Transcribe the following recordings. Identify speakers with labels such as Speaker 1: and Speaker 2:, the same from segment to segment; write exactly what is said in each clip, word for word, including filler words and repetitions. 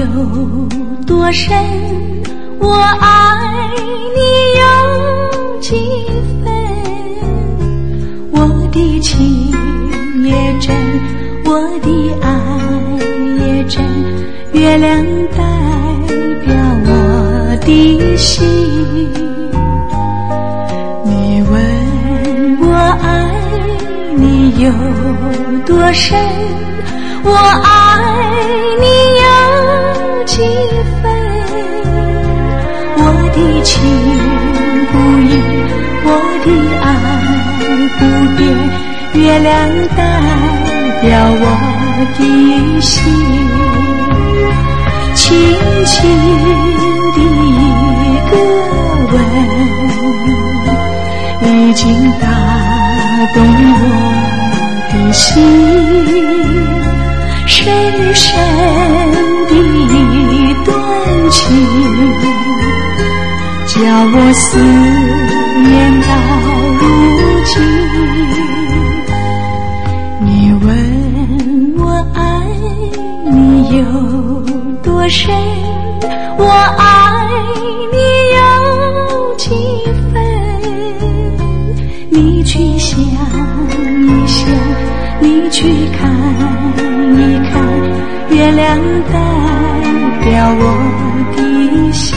Speaker 1: 多深，我爱你有几分。我的情也真，我的爱也真，月亮代表我的心。你问我爱你有多深，我爱你有几分。我的情不移，我的爱不变，月亮代表我的心。轻轻的一个吻，已经打动我的心。深深的一段情，叫我思念到如今。你问我爱你有多深，我爱你有几分。你去想一想，你去看一看，月亮代表我的心。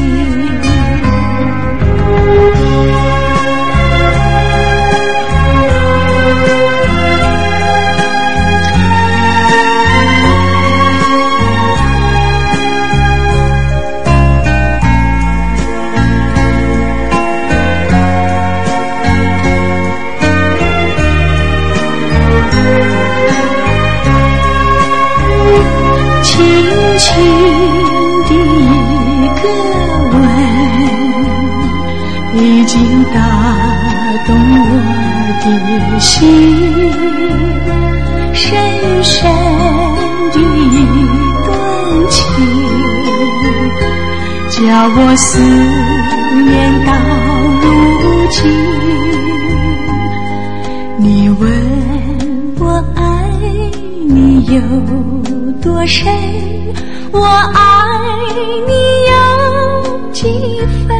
Speaker 1: 轻的一个吻，已经打动我的心。深深的一段情，叫我思念到如今。你问我爱你有多深，我爱你有几分。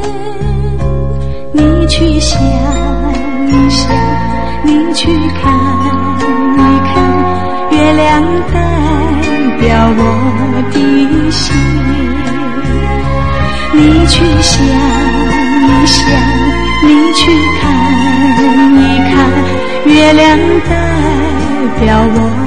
Speaker 1: 你去想一想，你去看一看，月亮代表我的心。你去想一想，你去看一看，月亮代表我